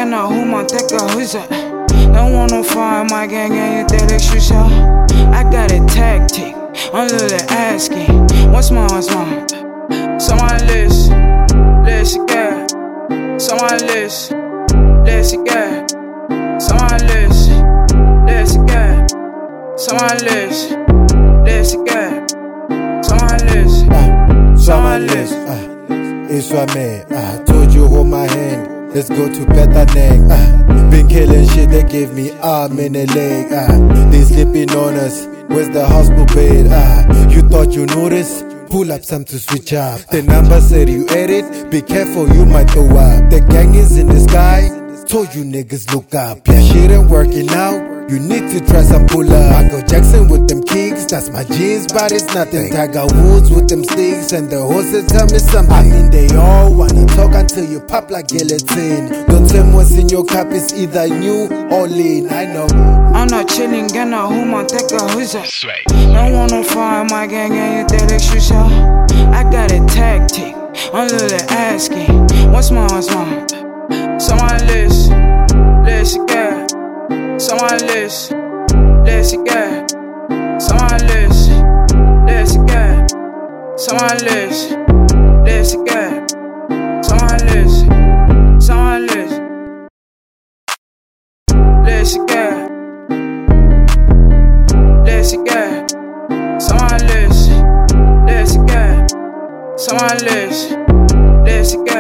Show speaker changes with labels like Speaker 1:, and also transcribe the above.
Speaker 1: gana huma teka huza. Don't want no fire in my gang, you that extra shot. I got a tactic, I'm literally asking, what's mine? Someone listen, let's get. Someone listen, let's get. Someone listen, let's get. Someone listen, let's get. Someone listen, someone listen.
Speaker 2: It's what man. Told you hold my hand. Let's go to Petanang. Been killing shit, they gave me arm and a leg. They sleeping on us. Where's the hospital bed? You thought you noticed? Pull up some to switch up. The number said you edit. Be careful, you might throw up. The gang is in the sky. Told you niggas look up. Yeah, shit ain't working out. You need to try some pull up. Michael Jackson with them kicks, that's my jeans, but it's nothing. Tiger Woods with them sticks, and the horses tell me something. I mean, they all wanna talk until you pop like gelatin. Don't tell me what's in your cup, it's either new or lean. I know.
Speaker 1: I'm not chilling, gana huma teka huza. Don't want no fire in my gang, you that extra shot. I got a tactic, I'm literally asking, what's mine? Someone listen, let's get. Someone listen, let's get. Someone listen, let's get. Someone listen, let's get. Someone listen, someone listen, let's get. Let's get. Someone listen, let's get. Someone listen, let's get.